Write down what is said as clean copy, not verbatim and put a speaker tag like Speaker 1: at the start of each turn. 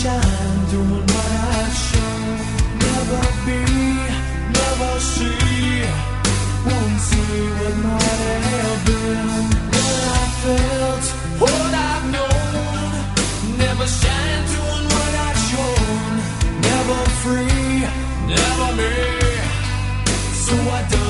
Speaker 1: shine doing what I show. Never be, never see, won't see what might have been. What I felt, what I've known, never shine doing what I've shown. Never free, never me, so I don't